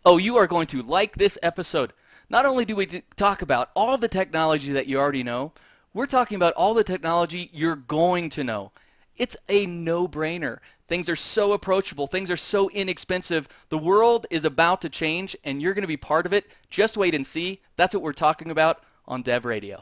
Oh, you are going to like this episode. Not only do we talk about all the technology that you already know, we're talking about all the technology you're going to know. It's a no-brainer. Things are so approachable. Things are so inexpensive. The world is about to change, and you're going to be part of it. Just wait and see. That's what we're talking about on Dev Radio.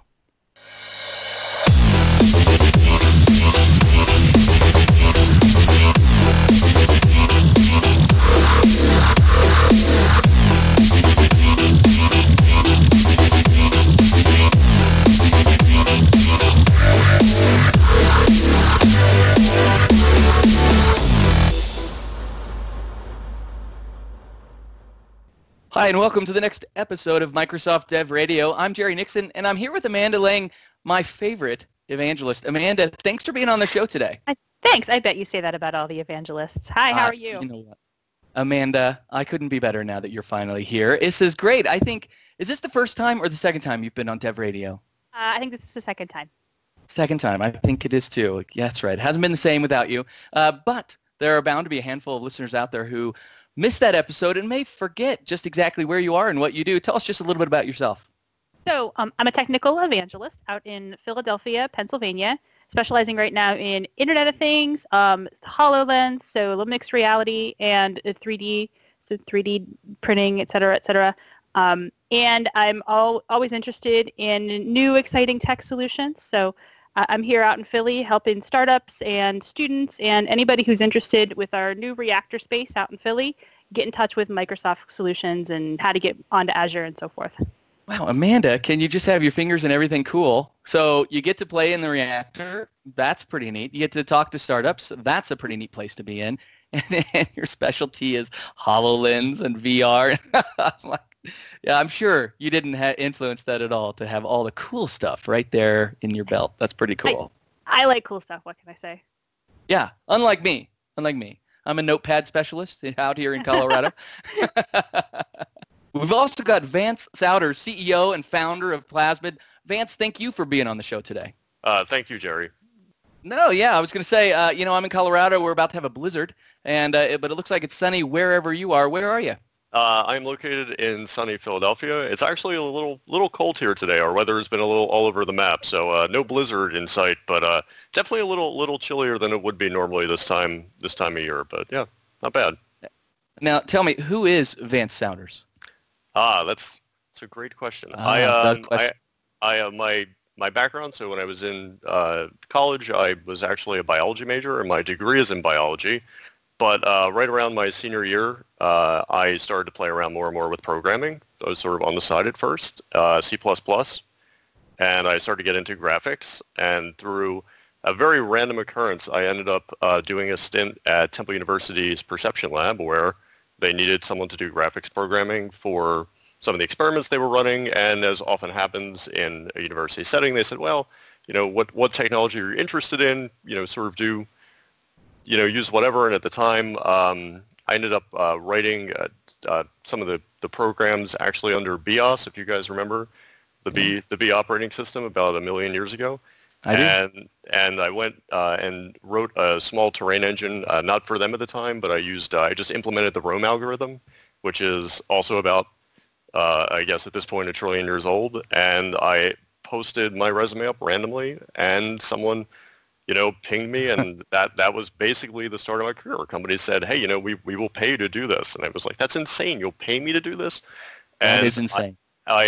Hi, and welcome to the next episode of Microsoft Dev Radio. I'm Jerry Nixon, and I'm here with Amanda Lang, my favorite evangelist. Amanda, thanks for being on the show today. Thanks. I bet you say that about all the evangelists. Hi, how are you? You know what? Amanda, I couldn't be better now that you're finally here. This is great. I think, is this the first time or the second time you've been on Dev Radio? I think this is the second time. Second time. I think it is too. Yeah, that's right. It hasn't been the same without you. But there are bound to be a handful of listeners out there who missed that episode and may forget just exactly where you are and what you do. Tell us just a little bit about yourself. So I'm a technical evangelist out in Philadelphia, Pennsylvania, specializing right now in Internet of Things, HoloLens, so mixed reality, and 3D, so 3D printing, et cetera, et cetera. And I'm always interested in new, exciting tech solutions. So I'm here out in Philly helping startups and students and anybody who's interested with our new reactor space out in Philly, get in touch with Microsoft Solutions and how to get onto Azure and so forth. Wow, Amanda, can you just have your fingers in everything cool? So you get to play in the reactor. That's pretty neat. You get to talk to startups. That's a pretty neat place to be in. And your specialty is HoloLens and VR. Yeah, I'm sure you didn't influence that at all to have all the cool stuff right there in your belt. That's pretty cool. I like cool stuff. What can I say? Yeah, unlike me. I'm a notepad specialist out here in Colorado. We've also got Vance Souter, CEO and founder of Plasmid. Vance, thank you for being on the show today. Thank you, Jerry. No, yeah, I was going to say, I'm in Colorado. We're about to have a blizzard, but it looks like it's sunny wherever you are. Where are you? I'm located in sunny Philadelphia. It's actually a little cold here today. Our weather has been a little all over the map, so no blizzard in sight, but definitely a little chillier than it would be normally this time of year. But yeah, not bad. Now, tell me, who is Vance Souders? That's a great question. My background. So when I was in college, I was actually a biology major, and my degree is in biology. But right around my senior year, I started to play around more and more with programming. I was sort of on the side at first, C++, and I started to get into graphics. And through a very random occurrence, I ended up doing a stint at Temple University's Perception Lab, where they needed someone to do graphics programming for some of the experiments they were running. And as often happens in a university setting, they said, well, what technology are you interested in? Sort of do use whatever. And at the time, I ended up writing some of the programs actually under BIOS, if you guys remember, the B operating system about 1 million years ago. I do. And I went and wrote a small terrain engine, not for them at the time, but I just implemented the Rome algorithm, which is also about, I guess at this point, 1 trillion years old. And I posted my resume up randomly, and someone pinged me, and that was basically the start of my career. Companies said, hey, we will pay you to do this. And I was like, that's insane. You'll pay me to do this? And that is insane.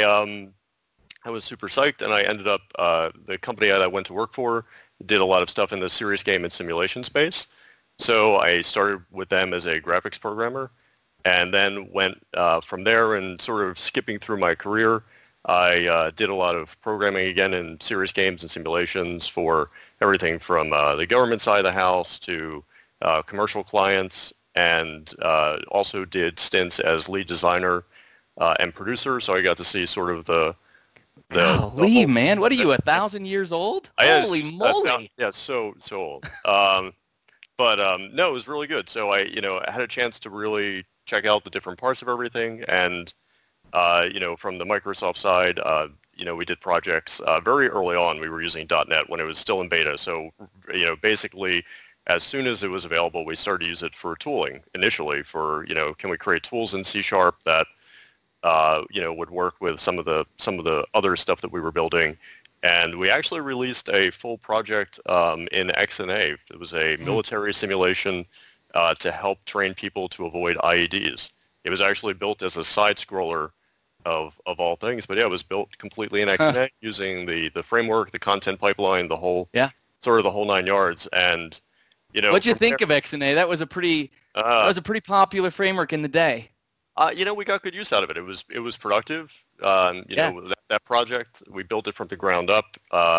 I was super psyched, and I ended up, the company that I went to work for did a lot of stuff in the serious game and simulation space. So I started with them as a graphics programmer, and then went from there, and sort of skipping through my career, I did a lot of programming again in serious games and simulations for everything from the government side of the house to commercial clients, and also did stints as lead designer and producer. So I got to see sort of the Golly, man, what are you, 1,000 years old? Holy moly! Yeah, so old. But no, it was really good. So I had a chance to really check out the different parts of everything, and from the Microsoft side, we did projects very early on. We were using .NET when it was still in beta. So basically as soon as it was available, we started to use it for tooling initially for, can we create tools in C# that, would work with some of the other stuff that we were building. And we actually released a full project in XNA. It was a military simulation to help train people to avoid IEDs. It was actually built as a side scroller of all things, but yeah, it was built completely in XNA using the framework, the content pipeline, the whole sort of the whole 9 yards. And what'd you think of XNA? That was a pretty popular framework in the day. We got good use out of it. It was productive. That project, we built it from the ground up.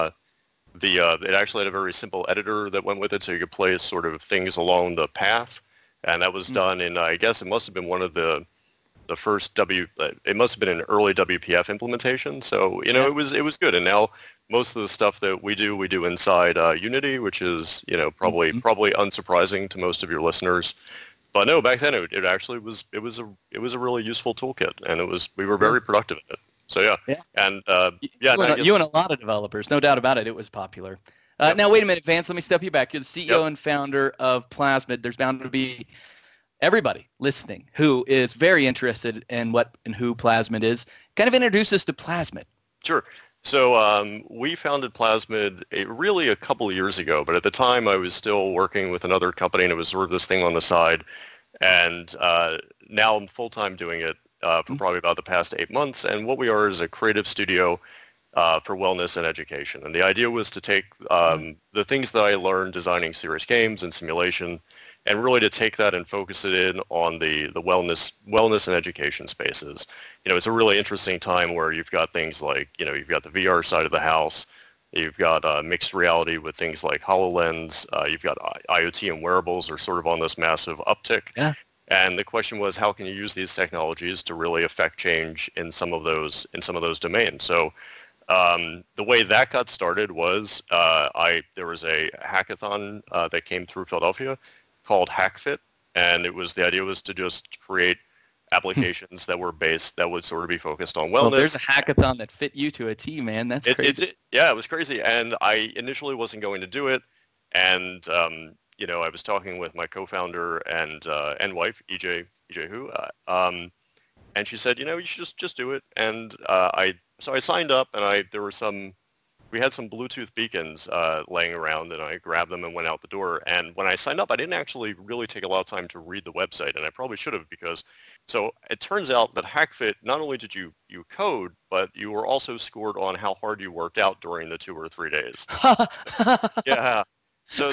It actually had a very simple editor that went with it, so you could place sort of things along the path, and that was done in, I guess it must have been one of the first it must have been an early WPF implementation. So it was good. And now most of the stuff that we do inside Unity, which is probably unsurprising to most of your listeners. But no, back then it actually was a really useful toolkit, and we were very productive in it. So yeah. And you and a lot of developers, no doubt about it. It was popular. Now wait a minute, Vance. Let me step you back. You're the CEO and founder of Plasmid. There's bound to be everybody listening who is very interested in what and who Plasmid is. Kind of introduce us to Plasmid. Sure. So we founded Plasmid really a couple of years ago, but at the time I was still working with another company, and it was sort of this thing on the side. And now I'm full-time doing it for probably about the past 8 months. And what we are is a creative studio for wellness and education. And the idea was to take the things that I learned designing serious games and simulation, and really to take that and focus it in on the wellness and education spaces. It's a really interesting time where you've got things like, you've got the VR side of the house, you've got mixed reality with things like HoloLens, you've got IoT and wearables are sort of on this massive uptick. Yeah. And the question was, how can you use these technologies to really affect change in some of those domains? So the way that got started was there was a hackathon that came through Philadelphia called HackFit, and the idea was to just create applications that would sort of be focused on wellness. Well, there's a hackathon that fit you to a T, man. That's crazy. It was crazy, and I initially wasn't going to do it, and I was talking with my co-founder and wife, EJ Hu, and she said, you should just do it, and I signed up, and we had some Bluetooth beacons laying around, and I grabbed them and went out the door. And when I signed up, I didn't actually really take a lot of time to read the website, and I probably should have, because so it turns out that HackFit, not only did you code, but you were also scored on how hard you worked out during the 2 or 3 days. Yeah. So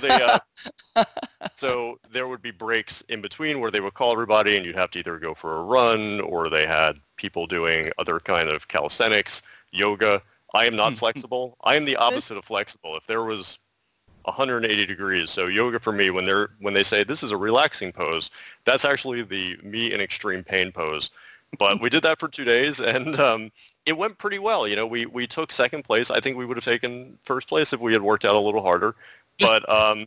so there would be breaks in between where they would call everybody, and you'd have to either go for a run, or they had people doing other kind of calisthenics, yoga. I am not flexible. I am the opposite of flexible. If there was 180 degrees, so yoga for me, when they say this is a relaxing pose, that's actually the me in extreme pain pose. But we did that for 2 days, and it went pretty well. We took second place. I think we would have taken first place if we had worked out a little harder. But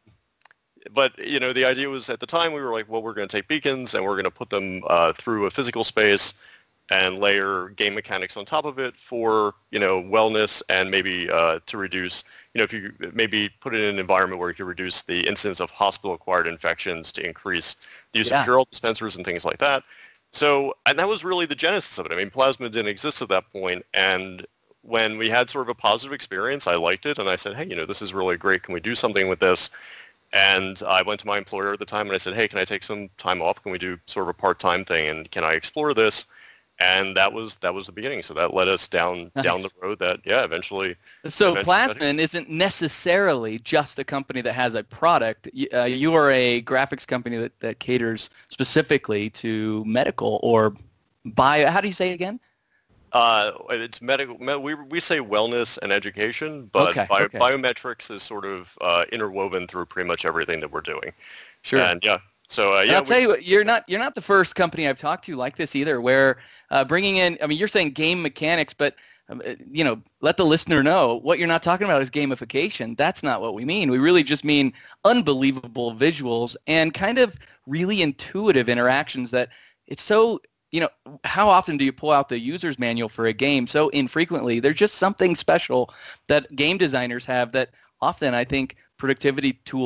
the idea was, at the time we were like, well, we're going to take beacons and we're going to put them through a physical space and layer game mechanics on top of it for, wellness, and maybe to reduce, if you maybe put it in an environment where you can reduce the incidence of hospital-acquired infections to increase the use of Purell dispensers and things like that. So, and that was really the genesis of it. I mean, Plasmid didn't exist at that point, and when we had sort of a positive experience, I liked it, and I said, hey, this is really great. Can we do something with this? And I went to my employer at the time, and I said, hey, can I take some time off? Can we do sort of a part-time thing, and can I explore this? And that was the beginning. So that led us down the road that, eventually. So Plasmid isn't necessarily just a company that has a product. You are a graphics company that caters specifically to medical or bio. How do you say it again? It's medical. We say wellness and education, but biometrics is sort of interwoven through pretty much everything that we're doing. Sure. And so I'll tell you what, you're not the first company I've talked to like this either, where bringing in, I mean, you're saying game mechanics, but let the listener know what you're not talking about is gamification. That's not what we mean. We really just mean unbelievable visuals and kind of really intuitive interactions that it's so, how often do you pull out the user's manual for a game so infrequently? There's just something special that game designers have that often I think productivity tool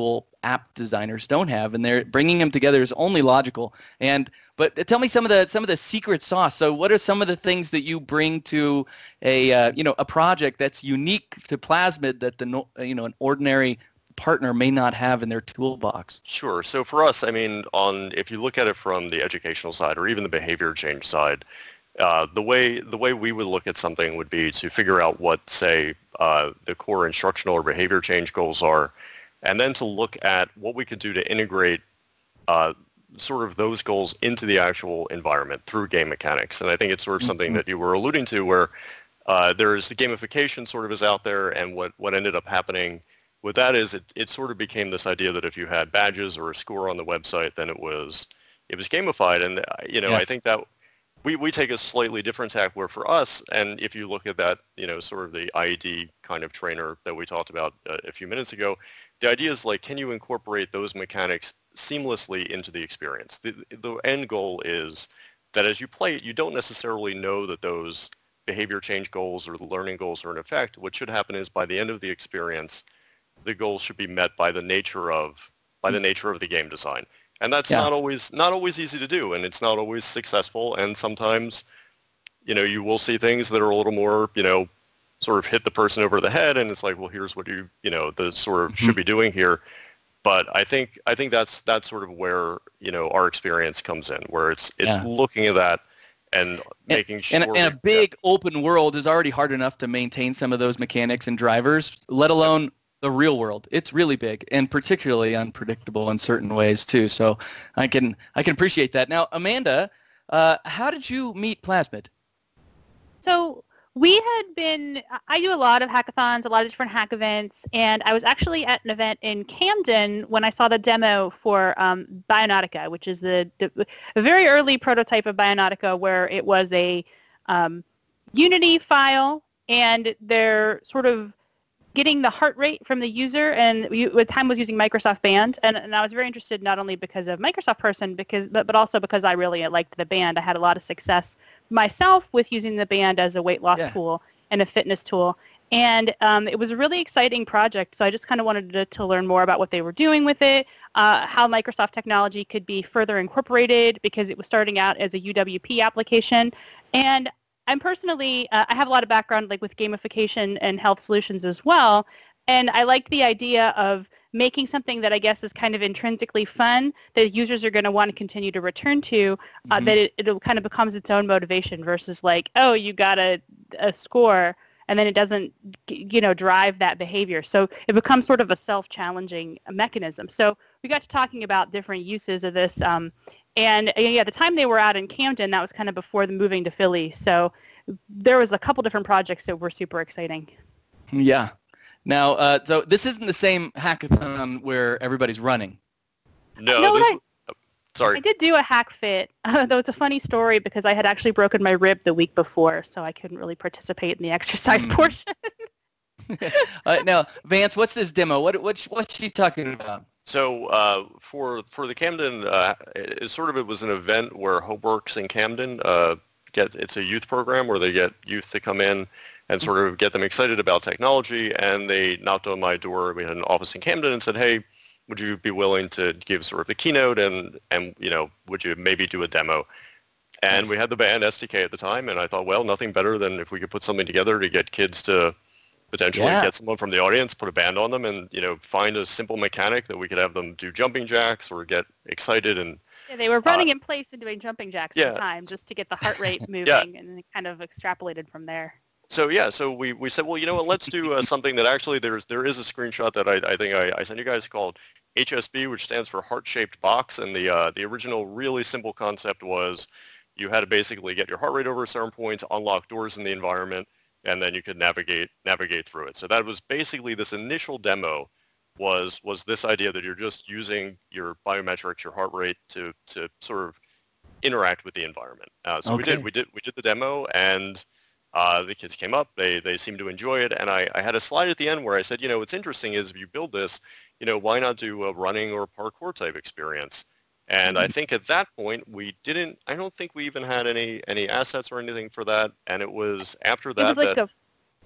app designers don't have, and they're bringing them together is only logical. But tell me some of the secret sauce. So what are some of the things that you bring to a project that's unique to Plasmid that an ordinary partner may not have in their toolbox? Sure. So for us, I mean, if you look at it from the educational side or even the behavior change side, the way we would look at something would be to figure out what, say, the core instructional or behavior change goals are, and then to look at what we could do to integrate sort of those goals into the actual environment through game mechanics. And I think it's sort of something that you were alluding to, where there's the gamification sort of is out there, and what ended up happening with that is it sort of became this idea that if you had badges or a score on the website, then it was gamified. And I think that we take a slightly different tack, where for us, and if you look at that, sort of the IED kind of trainer that we talked about a few minutes ago, the idea is like, can you incorporate those mechanics seamlessly into the experience? The end goal is that as you play it, you don't necessarily know that those behavior change goals or the learning goals are in effect. What should happen is by the end of the experience, the goals should be met by the nature of the game design. And that's not always easy to do, and it's not always successful. And sometimes, you will see things that are a little more, sort of hit the person over the head, and it's like, well, here's what the sort of should be doing here. But I think that's sort of where our experience comes in, where it's looking at that and making sure. And a big open world is already hard enough to maintain some of those mechanics and drivers, let alone the real world. It's really big and particularly unpredictable in certain ways too. So I can appreciate that. Now, Amanda, how did you meet Plasmid? So I do a lot of hackathons, a lot of different hack events, and I was actually at an event in Camden when I saw the demo for Bionautica, which is a very early prototype of Bionautica, where it was a Unity file, and they're sort of getting the heart rate from the user, and at the time was using Microsoft Band, and I was very interested not only because of Microsoft person, but also because I really liked the band. I had a lot of success myself with using the band as a weight loss tool and a fitness tool, and it was a really exciting project. So I just kind of wanted to learn more about what they were doing with it, how Microsoft technology could be further incorporated, because it was starting out as a UWP application. And I'm personally, I have a lot of background with gamification and health solutions as well, and I like the idea of making something that I guess is kind of intrinsically fun that users are going to want to continue to return to, that it kind of becomes its own motivation versus you got a score and then it doesn't drive that behavior. So it becomes sort of a self-challenging mechanism. So we got to talking about different uses of this. And the time they were out in Camden, that was kind of before the moving to Philly. So there was a couple different projects that were super exciting. Yeah. Now, so this isn't the same hackathon where everybody's running. No, sorry. I did do a hack fit, though it's a funny story because I had actually broken my rib the week before, so I couldn't really participate in the exercise portion. Now, Vance, what's this demo? What's she talking about? So for the Camden, it was an event where HopeWorks in Camden it's a youth program where they get youth to come in and sort of get them excited about technology. And they knocked on my door. We had an office in Camden and said, hey, would you be willing to give sort of the keynote and would you maybe do a demo? And we had the band SDK at the time, and I thought, well, nothing better than if we could put something together to get kids to potentially get someone from the audience, put a band on them, and find a simple mechanic that we could have them do jumping jacks or get excited. And they were running in place and doing jumping jacks at the time just to get the heart rate moving, and then it kind of extrapolated from there. So we said, well, you know what, let's do something that actually there is a screenshot that I think I sent you guys called HSB, which stands for heart-shaped box, and the original really simple concept was you had to basically get your heart rate over a certain point to unlock doors in the environment, and then you could navigate through it. So that was basically this initial demo was this idea that you're just using your biometrics, your heart rate to sort of interact with the environment. So we did the demo, and the kids came up. They seemed to enjoy it, and I had a slide at the end where I said, what's interesting is if you build this, why not do a running or parkour type experience? And I think at that point I don't think we even had any assets or anything for that. And it was after that. It was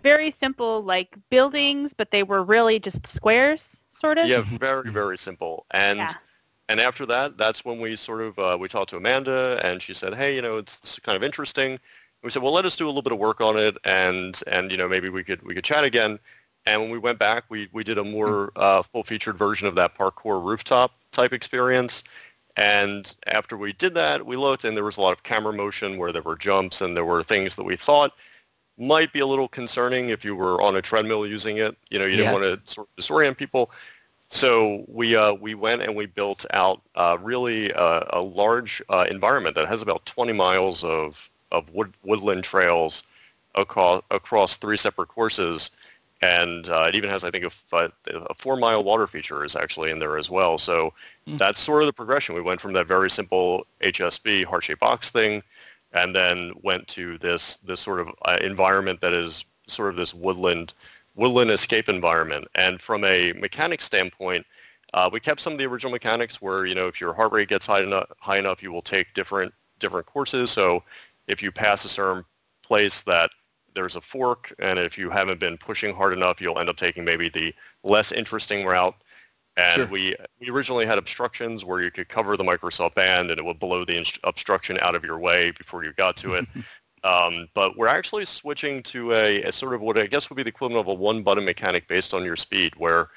very simple, like buildings, but they were really just squares, sort of. Yeah, very, very simple. And after that, that's when we sort of, we talked to Amanda, and she said, hey, it's kind of interesting. We said, well, let us do a little bit of work on it, and maybe we could chat again. And when we went back, we did a more full-featured version of that parkour rooftop type experience. And after we did that, we looked, and there was a lot of camera motion where there were jumps, and there were things that we thought might be a little concerning if you were on a treadmill using it. You didn't want to sort of disorient people. So we went and we built out really a large environment that has about 20 miles of woodland trails across 3 separate courses. And it even has, I think, a 4-mile water feature is actually in there as well. So that's sort of the progression. We went from that very simple HSB heart-shaped box thing, and then went to this sort of environment that is sort of this woodland escape environment. And from a mechanics standpoint, we kept some of the original mechanics where, if your heart rate gets high enough, you will take different courses. So if you pass a certain place that there's a fork, and if you haven't been pushing hard enough, you'll end up taking maybe the less interesting route. And we originally had obstructions where you could cover the Microsoft band and it would blow the obstruction out of your way before you got to it. But we're actually switching to a sort of what I guess would be the equivalent of a one-button mechanic based on your speed, where,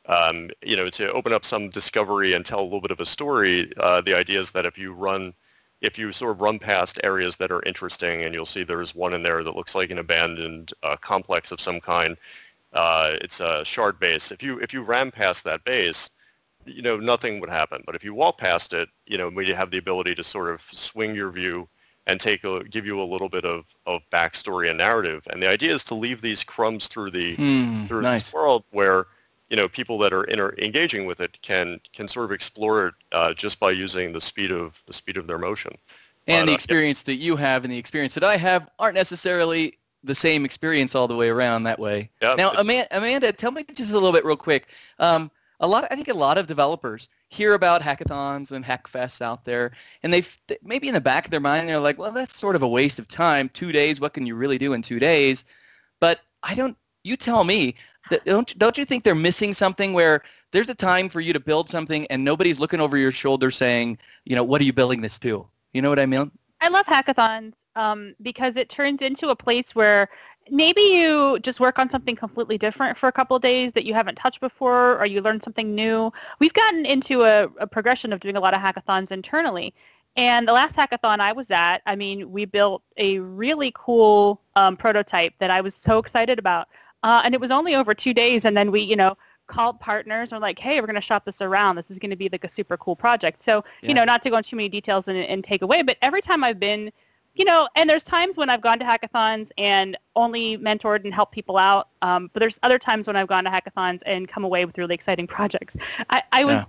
to open up some discovery and tell a little bit of a story, the idea is that if you sort of run past areas that are interesting, and you'll see there's one in there that looks like an abandoned complex of some kind. It's a shard base. If you ran past that base, nothing would happen. But if you walk past it, we have the ability to sort of swing your view and give you a little bit of backstory and narrative. And the idea is to leave these crumbs through this world where people that are engaging with it can sort of explore it just by using the speed of their motion. And the experience that you have and the experience that I have aren't necessarily the same experience all the way around that way. Yeah, now, Amanda, tell me just a little bit real quick. I think a lot of developers hear about hackathons and hackfests out there, and they maybe in the back of their mind they're like, well, that's sort of a waste of time. 2 days, what can you really do in 2 days? But you tell me, don't you think they're missing something where there's a time for you to build something and nobody's looking over your shoulder saying, what are you building this to? You know what I mean? I love hackathons because it turns into a place where maybe you just work on something completely different for a couple of days that you haven't touched before, or you learn something new. We've gotten into a progression of doing a lot of hackathons internally. And the last hackathon I was at, we built a really cool prototype that I was so excited about. And it was only over 2 days, and then we, called partners and were like, hey, we're going to shop this around. This is going to be like a super cool project. So, not to go into too many details and take away, but every time I've been, and there's times when I've gone to hackathons and only mentored and helped people out. But there's other times when I've gone to hackathons and come away with really exciting projects. I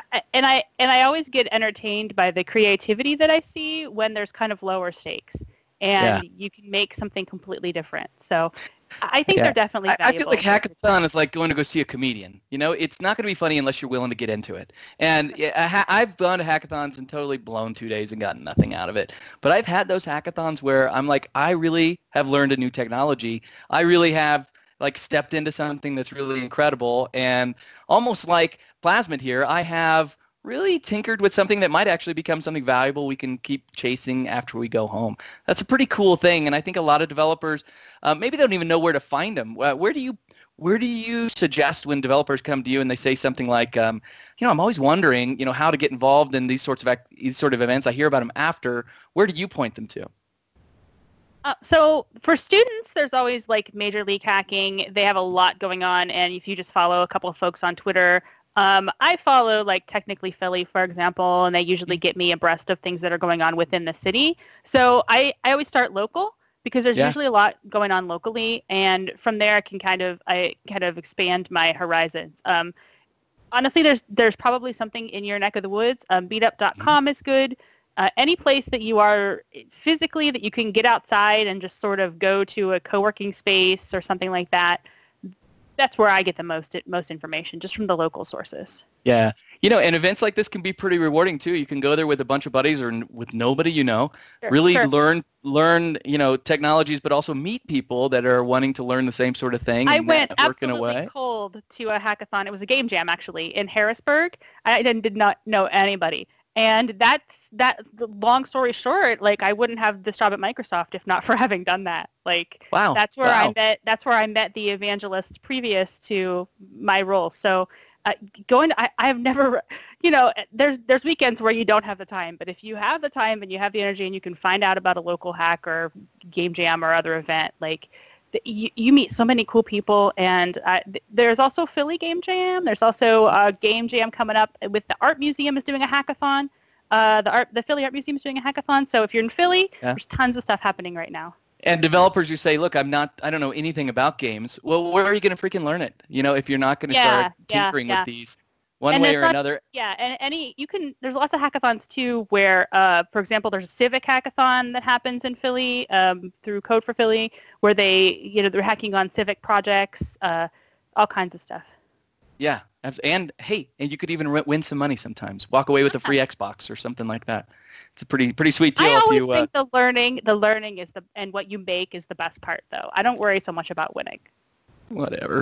always get entertained by the creativity that I see when there's kind of lower stakes and you can make something completely different. So I think they're definitely valuable. I feel like hackathon is like going to go see a comedian. It's not going to be funny unless you're willing to get into it. And I've gone to hackathons and totally blown 2 days and gotten nothing out of it. But I've had those hackathons where I'm like, I really have learned a new technology. I really have stepped into something that's really incredible. And almost like Plasmid here, I have really tinkered with something that might actually become something valuable we can keep chasing after we go home. That's a pretty cool thing, and I think a lot of developers maybe they don't even know where to find them. Where do you suggest when developers come to you and they say something like, I'm always wondering, how to get involved in these sort of events. I hear about them after. Where do you point them to? So for students, there's always Major League Hacking. They have a lot going on, and if you just follow a couple of folks on Twitter, I follow Technically Philly, for example, and they usually get me abreast of things that are going on within the city. So I always start local because there's usually a lot going on locally, and from there I kind of expand my horizons. Honestly, there's probably something in your neck of the woods. Meetup.com is good. Any place that you are physically that you can get outside and just sort of go to a co-working space or something like that. that's where I get the most information, just from the local sources. Yeah. And events like this can be pretty rewarding too. You can go there with a bunch of buddies or with nobody Sure, really sure. learn, technologies, but also meet people that are wanting to learn the same sort of thing. I and went network in a absolutely way. cold to a hackathon. It was a game jam, actually, in Harrisburg. I did not know anybody. And the long story short, like, I wouldn't have this job at Microsoft if not for having done that. Like, Wow. That's where Wow. I met the evangelists previous to my role. So I've never, there's weekends where you don't have the time, but if you have the time and you have the energy and you can find out about a local hack or game jam or other event, like, you meet so many cool people. And there's also Philly Game Jam. There's also a game jam coming up with the Art Museum is doing a hackathon. The Philly Art Museum is doing a hackathon. So if you're in Philly, There's tons of stuff happening right now. And developers who say, look, I don't know anything about games. Well, where are you going to freaking learn it? If you're not going to start tinkering with these one way or another. Yeah, and there's lots of hackathons too where, for example, there's a civic hackathon that happens in Philly through Code for Philly where they're hacking on civic projects, all kinds of stuff. Yeah, and hey, and you could even win some money sometimes. Walk away with a free Xbox or something like that. It's a pretty sweet deal. I always think the learning is and what you make is the best part, though. I don't worry so much about winning. Whatever.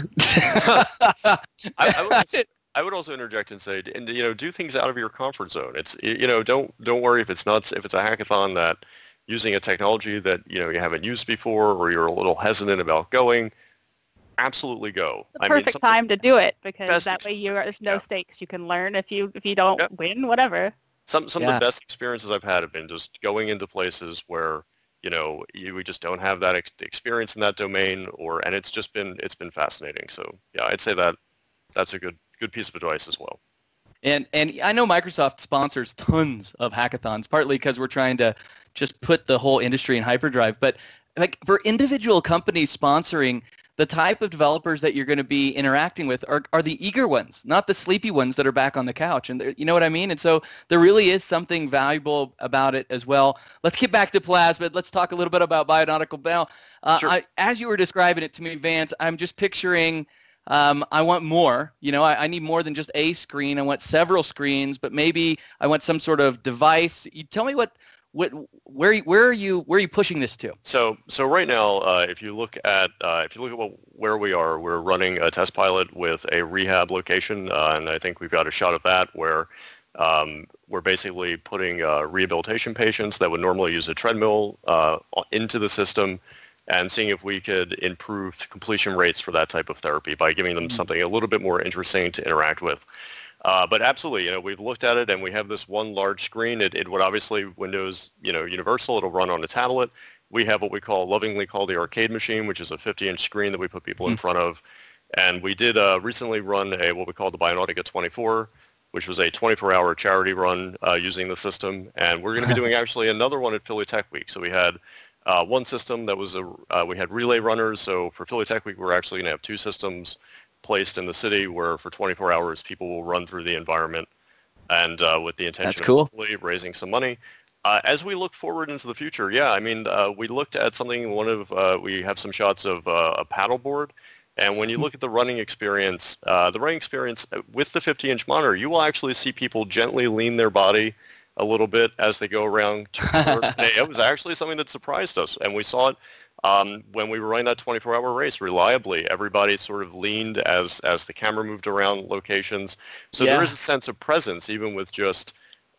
I would also interject and say, do things out of your comfort zone. It's, don't worry if it's a hackathon that using a technology that, you haven't used before or you're a little hesitant about going, absolutely go. The perfect time to do it because that way there's no stakes. You can learn if you don't win, whatever. Some of the best experiences I've had have been just going into places where, we just don't have that experience in that domain and it's been fascinating. So yeah, I'd say that's a good piece of advice as well. And I know Microsoft sponsors tons of hackathons, partly because we're trying to just put the whole industry in hyperdrive. But like for individual companies sponsoring, the type of developers that you're going to be interacting with are the eager ones, not the sleepy ones that are back on the couch. And you know what I mean? And so there really is something valuable about it as well. Let's get back to Plasmid. Let's talk a little bit about Bionautical Bell. Sure. As you were describing it to me, Vance, I'm just picturing I want more. I need more than just a screen. I want several screens, but maybe I want some sort of device. You tell me where are you pushing this to? So right now, if you look at where we are, we're running a test pilot with a rehab location, and I think we've got a shot of that where we're basically putting rehabilitation patients that would normally use a treadmill into the system and seeing if we could improve completion rates for that type of therapy by giving them something a little bit more interesting to interact with. But absolutely, we've looked at it and we have this one large screen. It would obviously Windows, universal. It'll run on a tablet. We have what we lovingly call the arcade machine, which is a 50-inch screen that we put people in front of. And we did recently run what we call the Bionautica 24, which was a 24-hour charity run using the system. And we're going to be doing actually another one at Philly Tech Week. So we had one system that was we had relay runners. So for Philly Tech Week, we're actually going to have two systems placed in the city where for 24 hours people will run through the environment and with the intention of hopefully raising some money. As we look forward into the future, we looked at something, we have some shots of a paddleboard. And when you look at the running experience with the 50-inch monitor, you will actually see people gently lean their body a little bit as they go around. It was actually something that surprised us. And we saw it when we were running that 24-hour race reliably. Everybody sort of leaned as the camera moved around locations. So there is a sense of presence even with just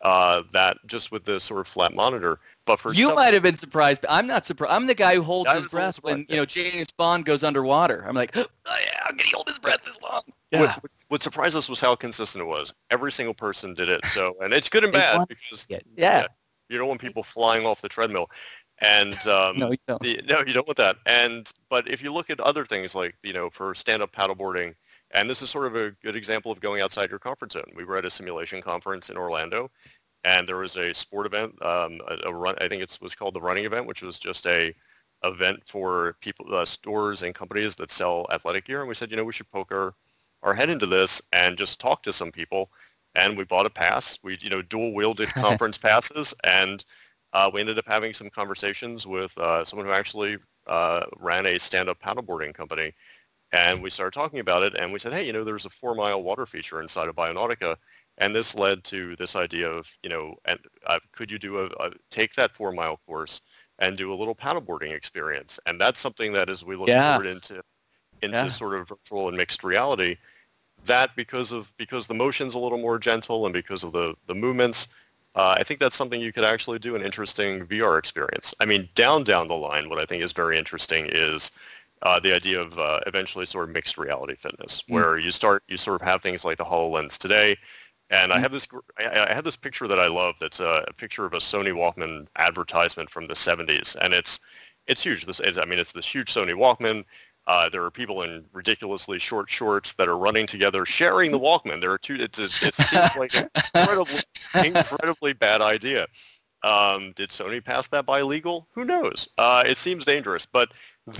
with the sort of flat monitor. But for you might have been surprised, but I'm not surprised. I'm the guy who holds his breath when James Bond goes underwater. I'm like, oh yeah, how can he hold his breath this long? Yeah. What surprised us was how consistent it was. Every single person did it. So, and it's good and bad because you don't want people flying off the treadmill. And no, you don't. You don't want that. But if you look at other things like for stand-up paddleboarding, and this is sort of a good example of going outside your comfort zone. We were at a simulation conference in Orlando, and there was a sport event, a run. I think it was called the running event, which was just a event for people, stores and companies that sell athletic gear. And we said, we should poke our head into this and just talk to some people. And we bought a pass. We dual wielded conference passes, and we ended up having some conversations with someone who actually ran a stand-up paddleboarding company. And we started talking about it, and we said, hey, there's a 4-mile water feature inside of Bionautica. And this led to this idea of, and could you take that 4-mile course and do a little paddleboarding experience? And that's something that as we look forward into sort of virtual and mixed reality, that because the motion's a little more gentle and because of the movements, I think that's something you could actually do an interesting VR experience. I mean, down the line, what I think is very interesting is the idea of eventually sort of mixed reality fitness, where you sort of have things like the HoloLens today. And I have this picture that I love. That's a picture of a Sony Walkman advertisement from the 70s, and it's huge. It's this huge Sony Walkman. There are people in ridiculously short shorts that are running together, sharing the Walkman. There are two. It seems like an incredibly bad idea. Did Sony pass that by legal? Who knows? It seems dangerous, but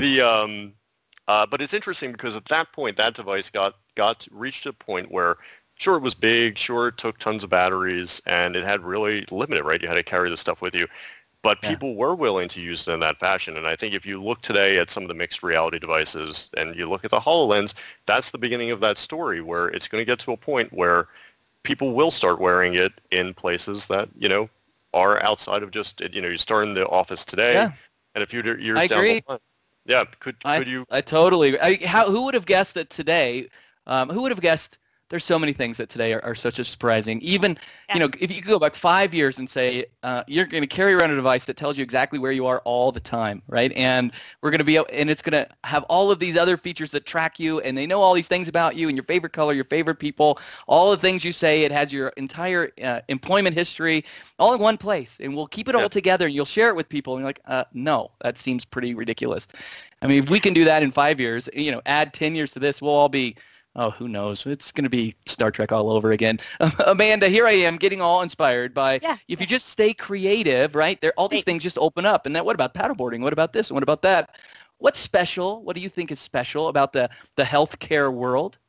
but it's interesting because at that point, that device reached a point where, sure, it was big, sure, it took tons of batteries, and it had really limited, right? You had to carry the stuff with you. But people were willing to use it in that fashion. And I think if you look today at some of the mixed reality devices and you look at the HoloLens, that's the beginning of that story where it's going to get to a point where people will start wearing it in places that, are outside of just, you start in the office today and a few years down the line. Yeah, could you? I totally agree. Who would have guessed that today, who would have guessed there's so many things that today are such a surprising. Even, if you go back 5 years and say you're going to carry around a device that tells you exactly where you are all the time, right? And we're going to and it's going to have all of these other features that track you, and they know all these things about you and your favorite color, your favorite people, all the things you say. It has your entire employment history all in one place, and we'll keep it all together, and you'll share it with people. And you're like, no, that seems pretty ridiculous. I mean, if we can do that in 5 years, add 10 years to this, we'll all be, oh, who knows? It's going to be Star Trek all over again. Amanda, here I am getting all inspired by, if you just stay creative, right, all these things just open up. And then what about paddleboarding? What about this? And what about that? What's special? What do you think is special about the healthcare world?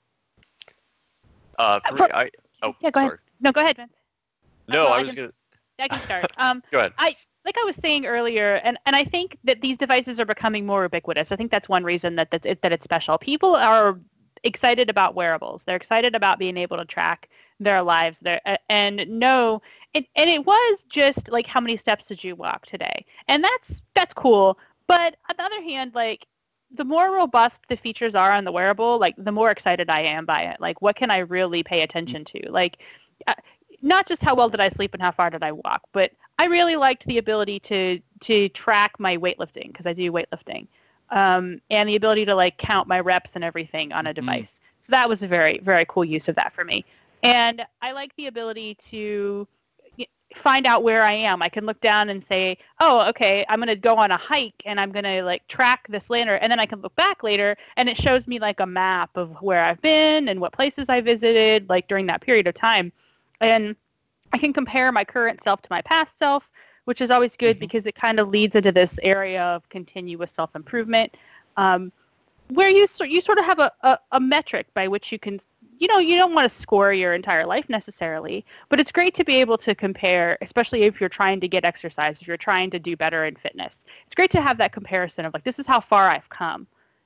Go ahead. No, go ahead, Vince. No, I was going to. I can start. Go ahead. Like I was saying earlier, and I think that these devices are becoming more ubiquitous. I think that's one reason that it's special. People are excited about wearables. They're excited about being able to track their lives there and know. And it was just like, how many steps did you walk today? And that's cool. But on the other hand, like, the more robust the features are on the wearable, like, the more excited I am by it. Like, what can I really pay attention to? Like, not just how well did I sleep and how far did I walk, but I really liked the ability to track my weightlifting, because I do weightlifting. And the ability to, like, count my reps and everything on a device. So that was a very, very cool use of that for me. And I like the ability to find out where I am. I can look down and say, oh, okay, I'm going to go on a hike and I'm going to, like, track this later. And then I can look back later and it shows me, like, a map of where I've been and what places I visited, like, during that period of time. And I can compare my current self to my past self, which is always good because it kind of leads into this area of continuous self-improvement, where you sort of have a metric by which you can, you don't want to score your entire life necessarily, but it's great to be able to compare, especially if you're trying to get exercise, if you're trying to do better in fitness. It's great to have that comparison of, like, this is how far I've come,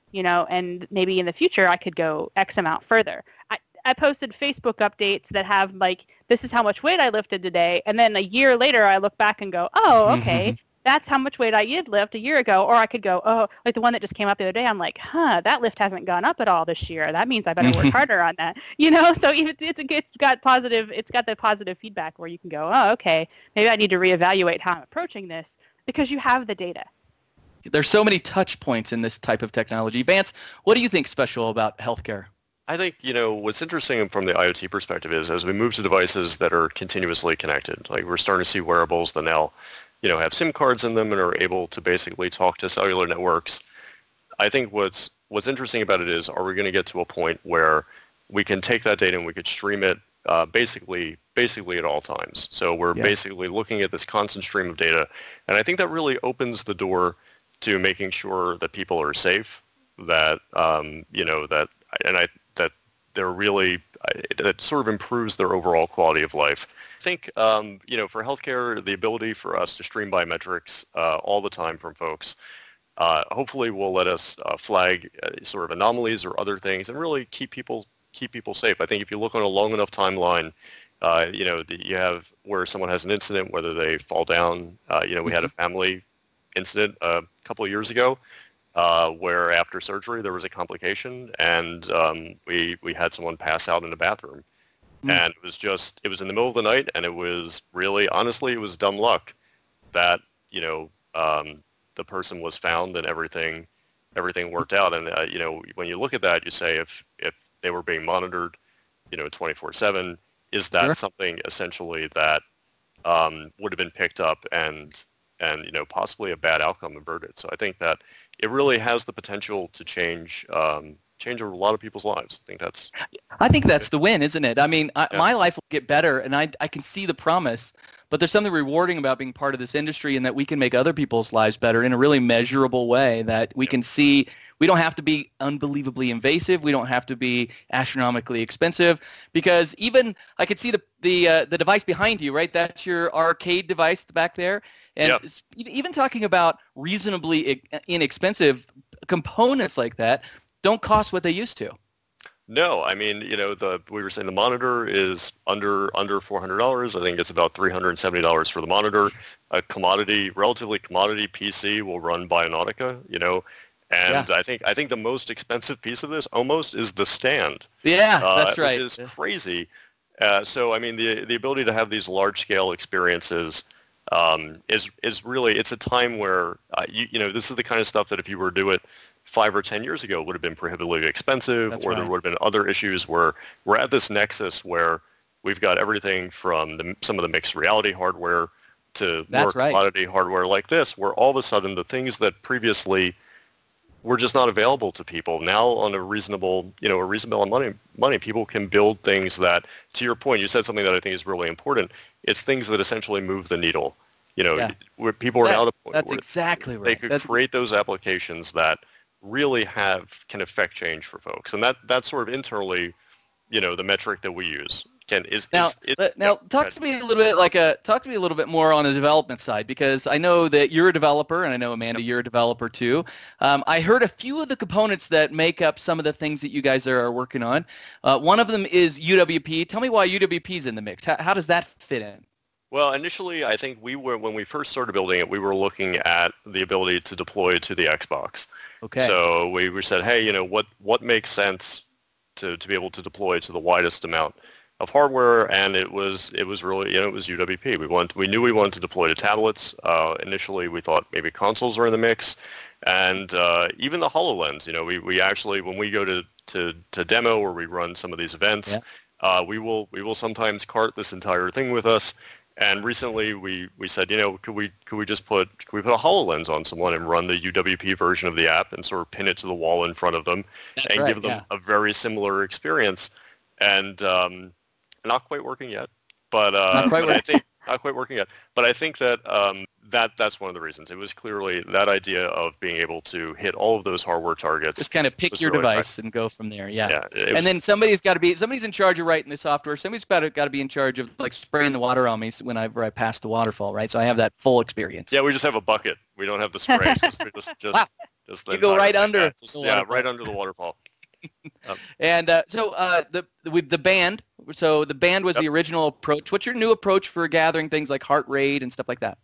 and maybe in the future I could go X amount further. I posted Facebook updates that have, like, this is how much weight I lifted today, and then a year later I look back and go, oh, okay, that's how much weight I did lift a year ago. Or I could go, oh, like the one that just came up the other day, I'm like, that lift hasn't gone up at all this year. That means I better work harder on that. So even it's got the positive feedback where you can go, oh, okay, maybe I need to reevaluate how I'm approaching this, because you have the data. There's so many touch points in this type of technology. Vance, what do you think special about healthcare? I think, what's interesting from the IoT perspective is, as we move to devices that are continuously connected, like we're starting to see wearables that now, have SIM cards in them and are able to basically talk to cellular networks. I think what's interesting about it is, are we going to get to a point where we can take that data and we could stream it basically at all times? So we're basically looking at this constant stream of data. And I think that really opens the door to making sure that people are safe, that, they're really, that sort of improves their overall quality of life. I think, for healthcare, the ability for us to stream biometrics all the time from folks hopefully will let us flag sort of anomalies or other things and really keep people safe. I think if you look on a long enough timeline, you have where someone has an incident, whether they fall down. We had a family incident a couple of years ago where after surgery there was a complication, and we had someone pass out in the bathroom. And it was in the middle of the night, and it was really, honestly, it was dumb luck that, the person was found and everything worked out. And, when you look at that, you say if they were being monitored, 24/7, is that Sure. something essentially that would have been picked up and possibly a bad outcome averted. So I think that it really has the potential to change a lot of people's lives. I think that's the win, isn't it? I mean, Yeah. my life will get better, and I can see the promise, but there's something rewarding about being part of this industry and that we can make other people's lives better in a really measurable way, that we can see. We don't have to be unbelievably invasive. We don't have to be astronomically expensive, because even I could see the device behind you, right? That's your arcade device back there. And Yep. even talking about reasonably inexpensive components like that don't cost what they used to. No, I mean, we were saying the monitor is under $400. I think it's about $370 for the monitor. A relatively commodity PC will run Bionautica, and Yeah. I think the most expensive piece of this almost is the stand. Yeah, that's right. Which is crazy. So I mean, the ability to have these large scale experiences is really, it's a time where this is the kind of stuff that if you were to do it 5 or 10 years ago would have been prohibitively expensive. That's Or right. there would have been other issues where we're at this nexus where we've got everything from some of the mixed reality hardware to more That's right. commodity hardware like this, where all of a sudden the things that previously were just not available to people now on a reasonable amount of money, people can build things that, to your point, you said something that I think is really important. It's things that essentially move the needle. Yeah. Where people are now at a point That's where exactly right. they could create those applications that really can affect change for folks. And that's sort of internally, the metric that we use. Now, talk to me a little bit more on the development side, because I know that you're a developer, and I know, Amanda, you're a developer too. I heard a few of the components that make up some of the things that you guys are working on. One of them is UWP. Tell me why UWP is in the mix. How does that fit in? Well, initially, I think when we first started building it, we were looking at the ability to deploy to the Xbox. Okay. So we said, hey, what makes sense to be able to deploy to the widest amount of hardware, and it was really, it was UWP. We knew we wanted to deploy to tablets. Initially, we thought maybe consoles are in the mix, and even the HoloLens. We actually, when we go to demo or we run some of these events, we will sometimes cart this entire thing with us. And recently, we said, could we put a HoloLens on someone and run the UWP version of the app and sort of pin it to the wall in front of them give them a very similar experience, and not quite working yet, but I think not quite working yet. But I think that that's one of the reasons. It was clearly that idea of being able to hit all of those hardware targets. Just kind of pick your really device and go from there. Yeah. And then somebody's in charge of writing the software. Somebody's got to be in charge of spraying the water on me whenever I pass the waterfall, right? So I have that full experience. Yeah, we just have a bucket. We don't have the spray. Wow. Just you go right under. Right under the waterfall. And with the band. So the band was the original approach. What's your new approach for gathering things like heart rate and stuff like that?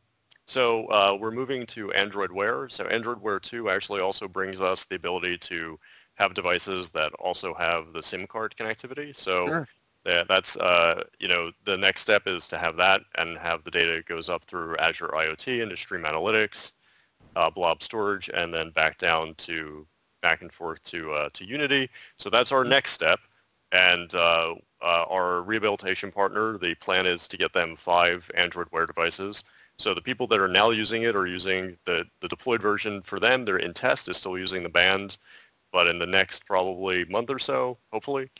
So we're moving to Android Wear. So Android Wear 2 actually also brings us the ability to have devices that also have the SIM card connectivity. So Sure. that's, the next step is to have that and have the data goes up through Azure IoT into Stream Analytics, Blob Storage, and then back and forth to Unity. So that's our next step. And our rehabilitation partner, the plan is to get them 5 Android Wear devices. So the people that are now using it are using the deployed version for them. They're in test, is still using the band. But in the next probably month or so, hopefully,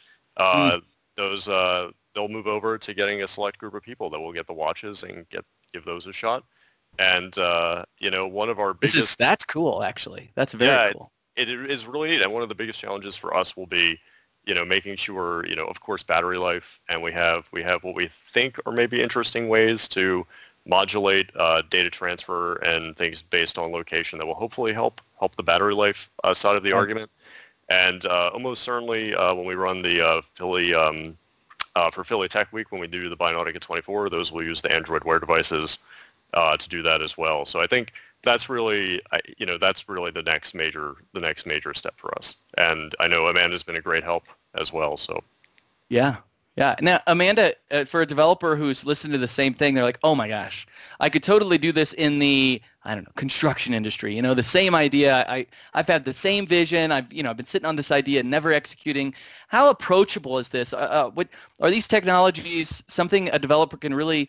they'll move over to getting a select group of people that will get the watches and give those a shot. And, one of our biggest... That's cool, actually. That's very cool. It is really neat. And one of the biggest challenges for us will be, making sure, of course, battery life. And we have what we think are maybe interesting ways to modulate data transfer and things based on location that will hopefully help the battery life side of the argument. And almost certainly when we run the Philly for Philly Tech Week, when we do the Bionautica 24, those will use the Android Wear devices to do that as well. So I think that's really the next major step for us. And I know Amanda's been a great help as well. So yeah. Now, Amanda, for a developer who's listened to the same thing, they're like, oh my gosh, I could totally do this in the, I don't know, construction industry. The same idea. I've had the same vision. I've been sitting on this idea and never executing. How approachable is this? What are these technologies? Something a developer can really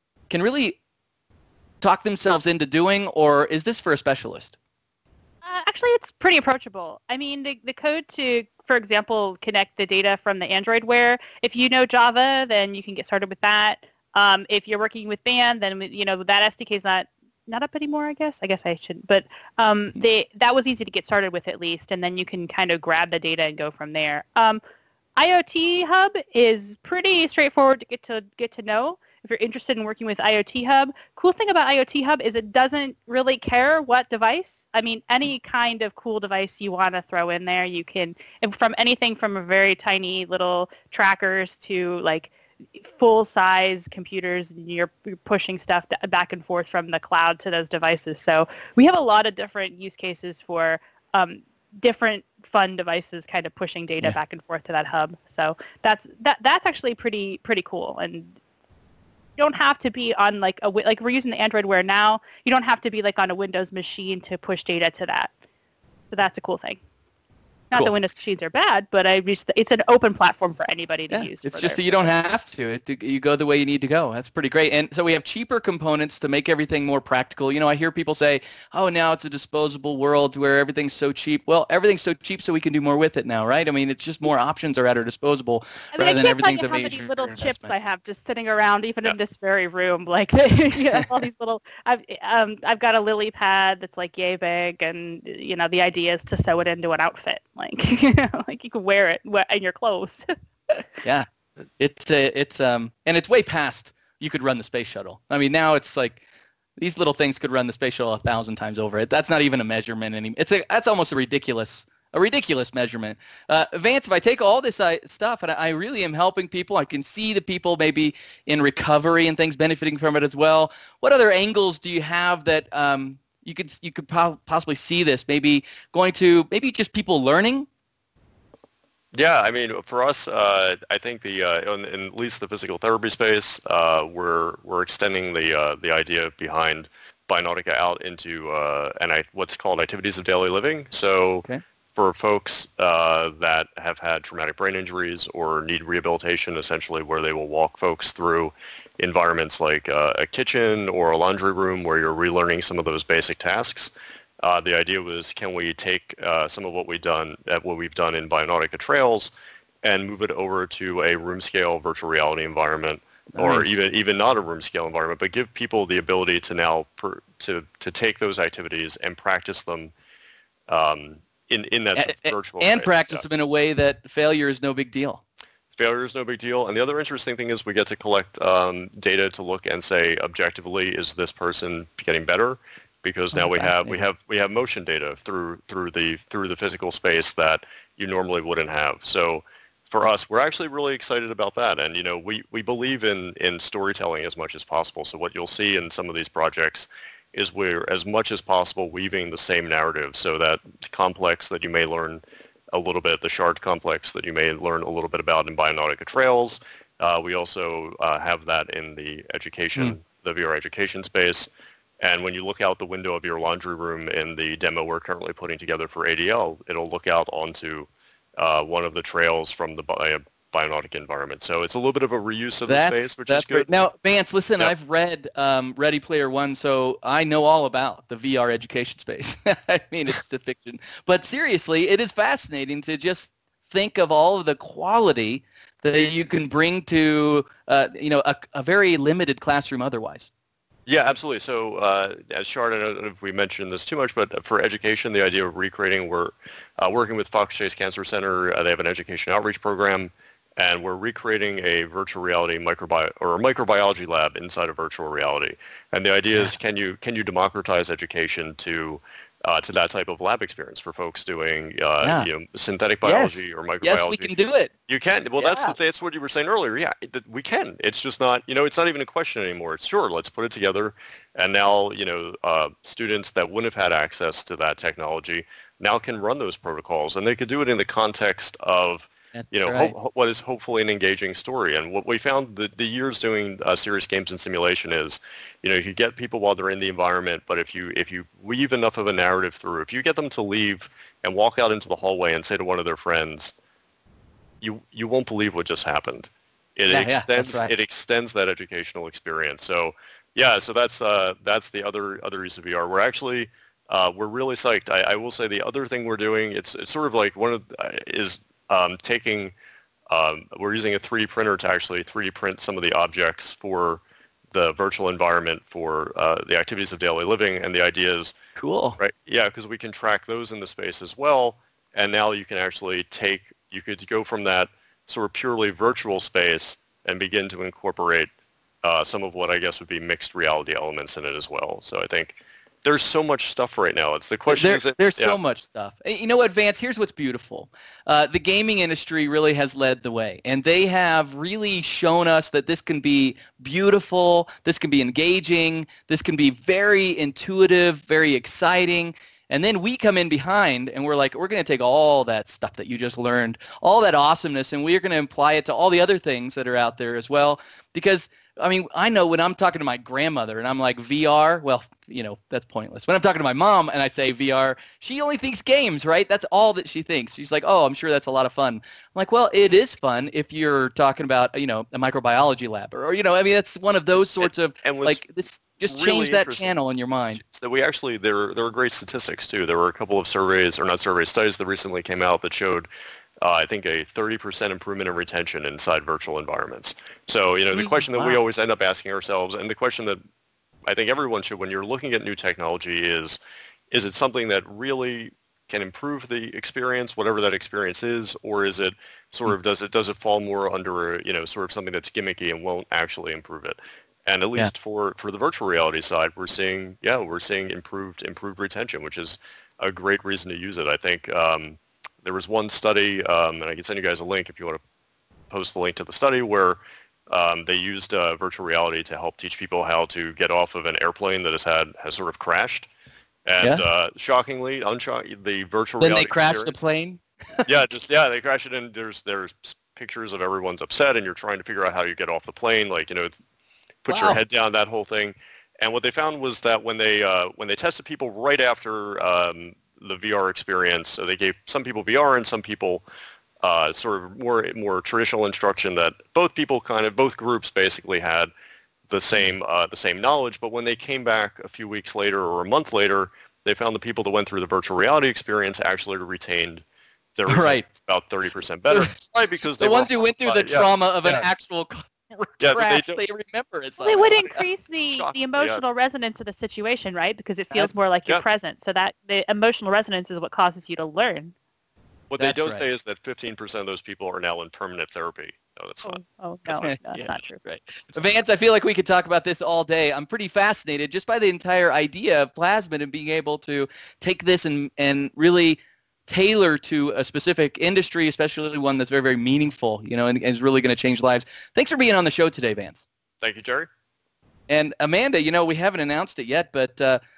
talk themselves into doing, or is this for a specialist? Actually, it's pretty approachable. I mean, the code to, for example, connect the data from the Android Wear, if you know Java, then you can get started with that. If you're working with Band, then that SDK is not up anymore, I guess. I guess I shouldn't. But that was easy to get started with at least, and then you can kind of grab the data and go from there. IoT Hub is pretty straightforward to get to know. If you're interested in working with IoT Hub, cool thing about IoT Hub is it doesn't really care what device. I mean, any kind of cool device you want to throw in there, you can, from anything from a very tiny little trackers to like full-size computers, and you're pushing stuff back and forth from the cloud to those devices. So we have a lot of different use cases for different fun devices kind of pushing data back and forth to that hub. So that's actually pretty cool. And you don't have to be on like we're using the Android Wear now. You don't have to be like on a Windows machine to push data to that. So that's a cool thing. Not that Windows machines are bad, but it's an open platform for anybody to use. It's just that you don't have to. You go the way you need to go. That's pretty great. And so we have cheaper components to make everything more practical. I hear people say, oh, now it's a disposable world where everything's so cheap. Well, everything's so cheap so we can do more with it now, right? I mean, it's just more options are at our disposal rather than everything's a major how many little chips I have just sitting around, even in this very room. Like all these little. I've got a lily pad that's like yay big, and the idea is to sew it into an outfit. Like you can wear it in your clothes. Yeah, it's and it's way past you could run the space shuttle. I mean, now it's like these little things could run the space shuttle 1,000 times over it. That's not even a measurement anymore. That's almost a ridiculous measurement. Vance, if I take all this stuff and I really am helping people, I can see the people maybe in recovery and things benefiting from it as well. What other angles do you have that you could possibly see this maybe going to maybe just people learning? Yeah, I mean, for us, I think in at least the physical therapy space, we're extending the idea behind Bionautica out into what's called activities of daily living. So for folks that have had traumatic brain injuries or need rehabilitation, essentially where they will walk folks through environments like a kitchen or a laundry room where you're relearning some of those basic tasks. The idea was, can we take some of what we've done in Bionautica Trails and move it over to a room scale virtual reality environment, or even not a room scale environment, but give people the ability to now to take those activities and practice them in that virtual and space. Practice them in a way that failure is no big deal. Failure is no big deal. And the other interesting thing is we get to collect data to look and say objectively, is this person getting better? Because now we have motion data through the physical space that you normally wouldn't have. So for us, we're actually really excited about that. And we believe in storytelling as much as possible. So what you'll see in some of these projects is we're as much as possible weaving the same narrative, so that complex that you may learn a little bit, the shard complex that you may learn a little bit about in Bionautica Trails. We also have that in the education, the VR education space. And when you look out the window of your laundry room in the demo we're currently putting together for ADL, it'll look out onto one of the trails from the Bionautica environment. So it's a little bit of a reuse of the space, which is good. Great. Now, Vance, listen, I've read Ready Player One, so I know all about the VR education space. I mean, it's a fiction. But seriously, it is fascinating to just think of all of the quality that you can bring to a very limited classroom otherwise. Yeah, absolutely. So as Shard, I don't know if we mentioned this too much, but for education, the idea of recreating, we're working with Fox Chase Cancer Center. They have an education outreach program, and we're recreating a virtual reality microbiology lab inside of virtual reality. And the idea is, can you democratize education to that type of lab experience for folks doing synthetic biology or microbiology? Yes, we can do it. You can. Well, that's what you were saying earlier. Yeah, we can. It's just not, it's not even a question anymore. It's sure, let's put it together. And now, students that wouldn't have had access to that technology now can run those protocols, and they could do it in the context of what is hopefully an engaging story. And what we found the years doing serious games and simulation is, you could get people while they're in the environment, but if you weave enough of a narrative through, if you get them to leave and walk out into the hallway and say to one of their friends, you won't believe what just happened. It extends that educational experience. So so that's the other use of VR. We're actually we're really psyched. I will say the other thing we're doing, it's sort of like we're using a 3D printer to actually 3D print some of the objects for the virtual environment for the activities of daily living. And the idea is cool, right? Yeah, because we can track those in the space as well. And now you can actually you could go from that sort of purely virtual space and begin to incorporate some of what I guess would be mixed reality elements in it as well. So I think there's so much stuff right now. It's the question there's so much stuff. You know what, Vance? Here's what's beautiful. The gaming industry really has led the way, and they have really shown us that this can be beautiful, this can be engaging, this can be very intuitive, very exciting. And then we come in behind, and we're like, we're going to take all that stuff that you just learned, all that awesomeness, and we're going to apply it to all the other things that are out there as well. Because, I mean, I know when I'm talking to my grandmother and I'm like, VR, well, that's pointless. When I'm talking to my mom and I say VR, she only thinks games, right? That's all that she thinks. She's like, oh, I'm sure that's a lot of fun. I'm like, well, it is fun if you're talking about, a microbiology lab or that's one of those sorts of, this. Just really change that channel in your mind. So we actually, there were great statistics too. There were a couple of studies that recently came out that showed, I think, a 30% improvement in retention inside virtual environments. So, the question that we always end up asking ourselves, and the question that I think everyone should, when you're looking at new technology, is it something that really can improve the experience, whatever that experience is, or is it sort of, does it fall more under, sort of something that's gimmicky and won't actually improve it? And at least for the virtual reality side, we're seeing improved retention, which is a great reason to use it. I think there was one study, and I can send you guys a link if you want to post the link to the study, where they used virtual reality to help teach people how to get off of an airplane that has sort of crashed. And shockingly, the virtual reality. Then they crashed the plane? They crashed it, and there's pictures of everyone's upset, and you're trying to figure out how you get off the plane, put your head down, that whole thing. And what they found was that when they tested people right after the VR experience, so they gave some people VR and some people sort of more traditional instruction, that both groups basically had the same knowledge. But when they came back a few weeks later or a month later, they found the people that went through the virtual reality experience actually retained their results about 30% better. Right, because the ones who went through the trauma of an actual crash, they remember it. Well, it would increase the emotional resonance of the situation, right? Because it feels more like you're present. So that the emotional resonance is what causes you to learn. What they don't say is that 15% of those people are now in permanent therapy. No, that's not. Oh, no, that's not true. Right. Vance, I feel like we could talk about this all day. I'm pretty fascinated just by the entire idea of Plasmid and being able to take this and really tailor to a specific industry, especially one that's very, very meaningful, and is really going to change lives. Thanks for being on the show today, Vance. Thank you, Jerry. And Amanda, we haven't announced it yet, but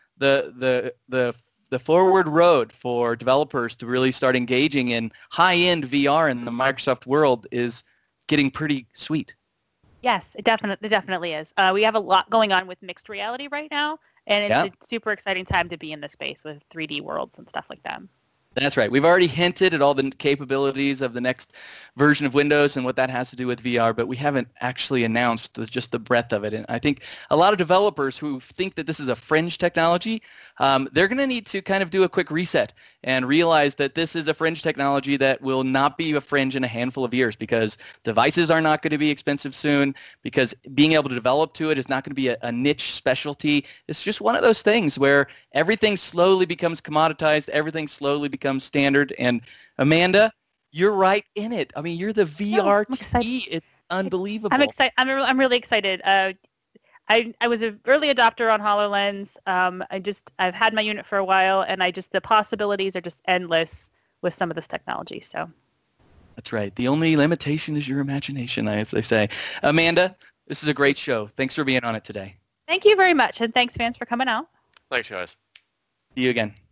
the forward road for developers to really start engaging in high-end VR in the Microsoft world is getting pretty sweet. Yes, it definitely is. We have a lot going on with mixed reality right now, and it's a super exciting time to be in the space with 3D worlds and stuff like that. That's right. We've already hinted at all the capabilities of the next version of Windows and what that has to do with VR, but we haven't actually announced just the breadth of it. And I think a lot of developers who think that this is a fringe technology, they're going to need to kind of do a quick reset and realize that this is a fringe technology that will not be a fringe in a handful of years, because devices are not going to be expensive soon, because being able to develop to it is not going to be a niche specialty. It's just one of those things where everything slowly becomes commoditized, everything slowly becomes standard. And Amanda, You're right in it. I mean, you're the I'm excited. VRT. It's unbelievable. I'm excited. I'm really excited. I was an early adopter on HoloLens. I've had my unit for a while, and the possibilities are just endless with some of this technology. So That's right. The only limitation is your imagination, as they say. Amanda, this is a great show. Thanks for being on it today. thank you very much, and thanks, fans, for coming out. Thanks, guys. See you again.